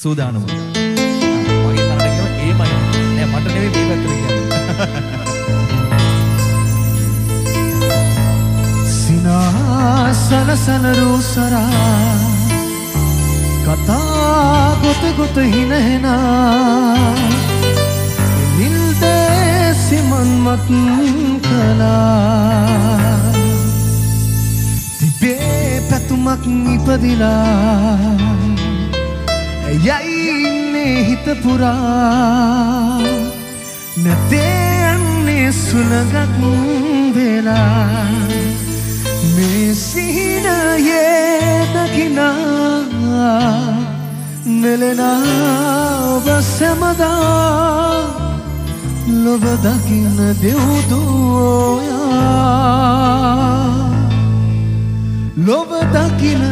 සූදානම. වගේ තරට කියව ඒමයි. නෑ මට නෙවෙයි මේ පැත්තට කියන්නේ. සිනාසන සනරුසරා කතා ගොත ගොත හිනහෙනා නිල්දේ සිමන්මත් කලා තිබේ පැතුමක් ඉපදිලා ඇයයි ඉන්නේ හිත පුරා නැතේ යන්නේ සුළඟක් වෙලා මේ සිහිනයේ දකිනා නෙලෙනා ඔබ සැමදා ලොබ දකින්න දෙව්දෝයා ලොබ දකින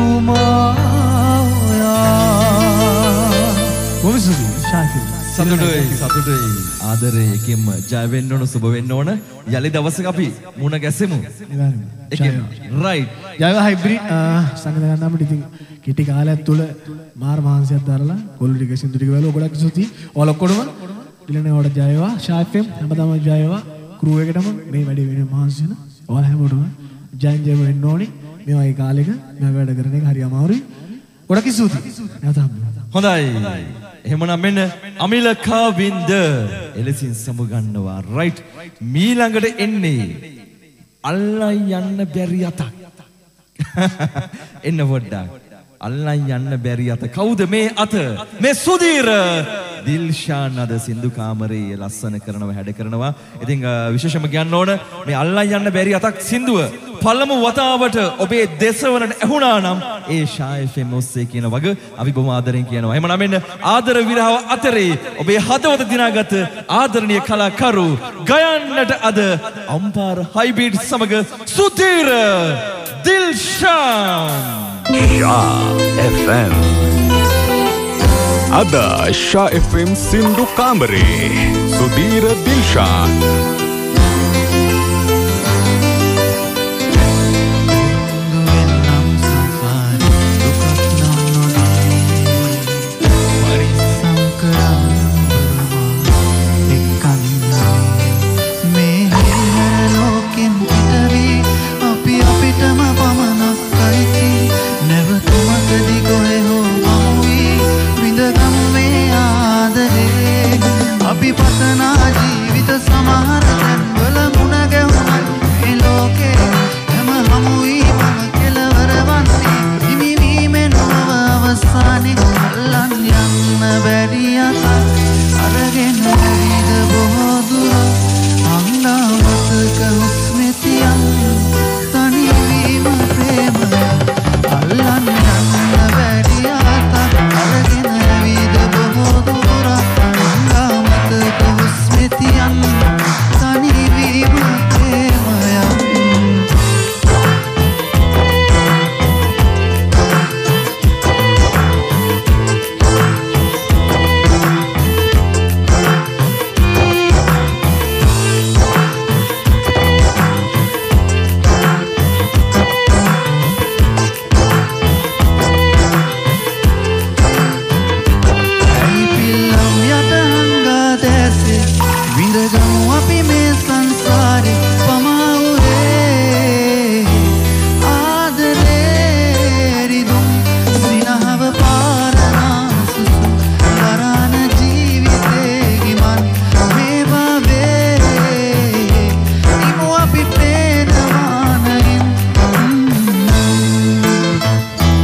රූමායා කොහොමද සතුටුයි ආදරේ එකෙන්ම ජය වෙන්න ඕන සුබ වෙන්න ඕන යලි දවසක අපි මුණ ගැසෙමු එකෙන් රයිට් ජය හයිබ්‍රිඩ් සංගතයන් අපිට ඉතින් කිටි කාලයක් තුල මාර මහන්සියක් දරලා ගොල්ලෝ ටික සින්දු ටික වල ගොඩක් ස්තුතියි ඔයාලා ඔක්කොටම ඩිලනේ ඔයාලට ජය වේවා ෂාෆ්එම් හැමදාම ජය වේවා ක්‍රූ එකටම මේ වැඩේ වෙන මහන්සි වෙන ඔයාලා හැමෝටම ජයෙන් ජය වෙන්න ඕනේ මේ වගේ කාලෙක මේ වැඩ කරන එක හරි අමාරුයි ගොඩක් ස්තුතියි නැවතම් හොඳයි එහෙමනම් මෙන්න අමිල කාවින්ද එලෙසින් සමුගන්නවා රයිට් මීළඟට එන්නේ අල්ලන් යන්න බැරි අතක් එන්න පොඩ්ඩක් අල්ලන් යන්න බැරි අත කවුද මේ අත මේ සුදීර දිල්ෂාන් අද සින්දු කාමරයේ ලස්සන කරනවා හැඩ කරනවා ඉතින් විශේෂම කියන්න ඕන මේ අල්ලන් යන්න බැරි අතක් සින්දුව පළමු වතාවට ඔබේ දෙසවනට ඇහුණා නම් ඒ ෂායිෆෙම් ඔස්සේ කියන වග අපි බොහොම ආදරෙන් කියනවා. එහෙමනම් මෙන්න ආදර විරහව අතරේ ඔබේ හදවත දිනාගත් ආදරණීය කලාකරු ගයන්නට අද අම්පාර හයිබ්‍රිඩ් සමග සුදීර Dilshan FM Ada Shah FM Sindu Kamare Sudhir Dilshan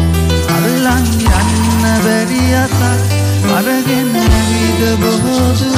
අරගෙන විද බොහෝ